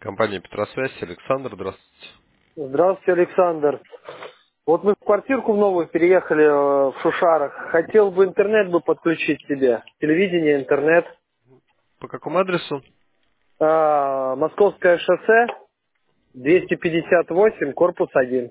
Компания Петросвязь, Александр, здравствуйте. Здравствуйте, Александр. Вот мы в квартирку в новую переехали в Шушарах. Хотел бы интернет бы подключить себе. Телевидение, интернет. По какому адресу? Московское шоссе, Мгм. 258, корпус 1.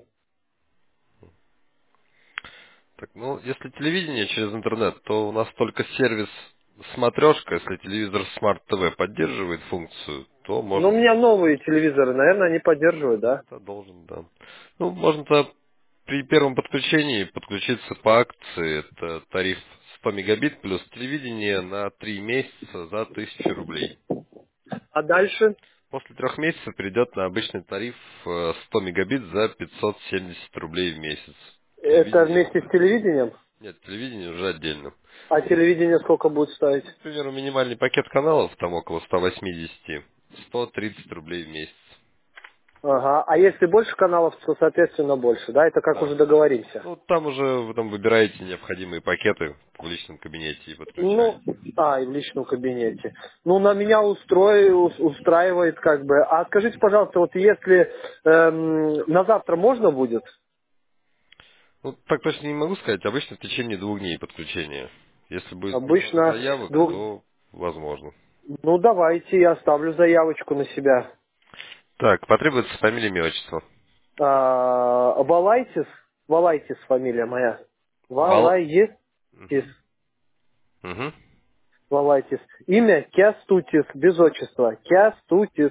Так, ну, если телевидение через интернет, то у нас только сервис смотрешка. Если телевизор Smart TV поддерживает функцию, то Ну, у можно... меня новые телевизоры, наверное, они поддерживают, Ну, да? тогда должен, да. Ну, можно тогда при первом подключении подключиться по акции. Это тариф 100 мегабит плюс телевидение на 3 месяца за 1000 рублей. А дальше? После 3 месяцев перейдет на обычный тариф 100 мегабит за 570 рублей в месяц. Это Телевидение... вместе с телевидением? Нет, телевидение уже отдельно. А телевидение сколько будет стоить? Ну, к примеру, минимальный пакет каналов, там около 180, 130 рублей в месяц. Ага. А если больше каналов, то, соответственно, больше, да? Это как Да. уже договоримся. Ну, там уже вы там выбираете необходимые пакеты в личном кабинете и Ну, подключаете. и в личном кабинете. Ну, на меня устраивает как бы. А скажите, пожалуйста, вот если на завтра можно будет? Ну, так точно не могу сказать. Обычно в течение 2 дней подключения. Если будет много Обычно заявок, двух... то возможно. Ну, давайте, я оставлю заявочку на себя. Так, потребуется фамилия, имя, отчество. Валайтис, Валайтис фамилия моя. Вал... Валайтис, Угу. Угу. Валайтис. Имя Кястутис, без отчества. Кястутис,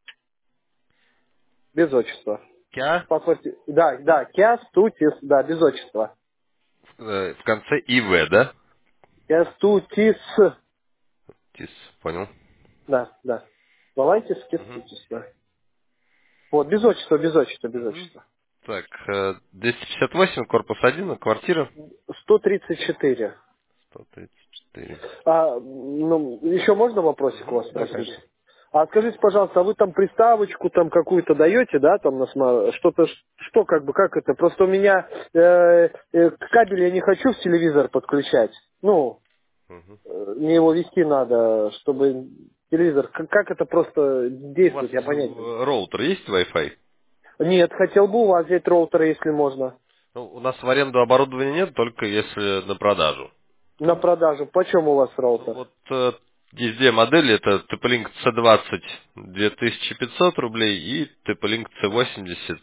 без отчества. Кя? В паспорте, да, Кястутис, да, без отчества. В конце ИВ, да? Кястутис, Тис, понял. да. Валайтис, Угу. Кястутис, да. Вот, без отчества, без отчества, без Угу. отчества. Так, 258, корпус 1, квартира 134. 134. Ну, еще можно вопросик у Угу. вас Да, спросить? конечно. А скажите, пожалуйста, а вы там приставочку там какую-то даете, да, там на что-то, что как бы, как это? Просто у меня кабель я не хочу в телевизор подключать. Ну, Угу. мне его вести надо, чтобы телевизор, как это просто У вас действует, я понять не могу. роутер есть Wi-Fi? Нет, хотел бы у вас взять роутер, если можно. Ну, у нас в аренду оборудования нет, только если на продажу. На То, продажу. Почем у вас ну роутер? вот есть две модели, это TP-Link C20 2500 рублей и TP-Link C80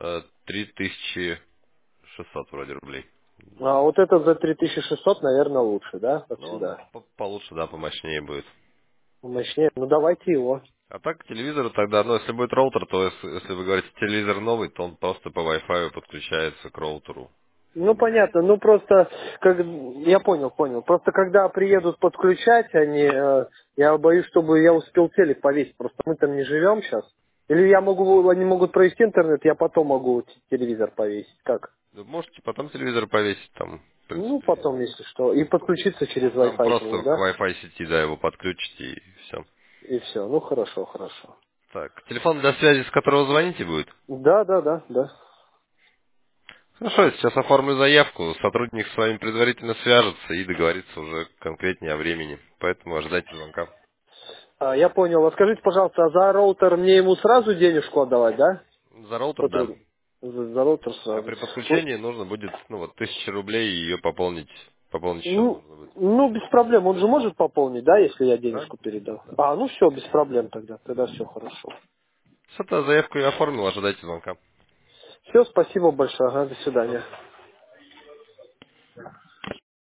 3600 вроде рублей. А вот этот за 3600, наверное, лучше, да, от Ну, он сюда. получше, да, помощнее будет. Мощнее. Ну, давайте его. А так к телевизору тогда, ну, если будет роутер, то если вы говорите телевизор новый, то он просто по Wi-Fi подключается к роутеру. Ну, понятно. Ну, просто, как, я понял. Просто, когда приедут подключать, я боюсь, чтобы я успел телек повесить. Просто мы там не живем сейчас. Или они могут провести интернет, я потом могу телевизор повесить. Как? Вы можете потом телевизор повесить там, в Ну, принципе. потом, если что. И подключиться через Там Wi-Fi к нему, просто к да? Wi-Fi сети, да, его подключите и все. И все. Ну, хорошо. Так, телефон для связи, с которого звоните, будет? Да. Хорошо, я сейчас оформлю заявку, сотрудник с вами предварительно свяжется и договорится уже конкретнее о времени. Поэтому ожидайте звонка. Я понял. А скажите, пожалуйста, а за роутер мне ему сразу денежку отдавать, да? За роутер, да. Сотрудник. За роутер А сразу. при Ну, подключении нужно будет, ну вот, 1000 рублей и ее пополнить. Пополнить счет ну, нужно будет. без проблем. Он же может пополнить, да, если я Да? денежку передам? Да. Ну все, без проблем тогда. Тогда все хорошо. Что-то заявку я оформил, ожидайте звонка. Все, спасибо большое. Ага, до До свидания. свидания.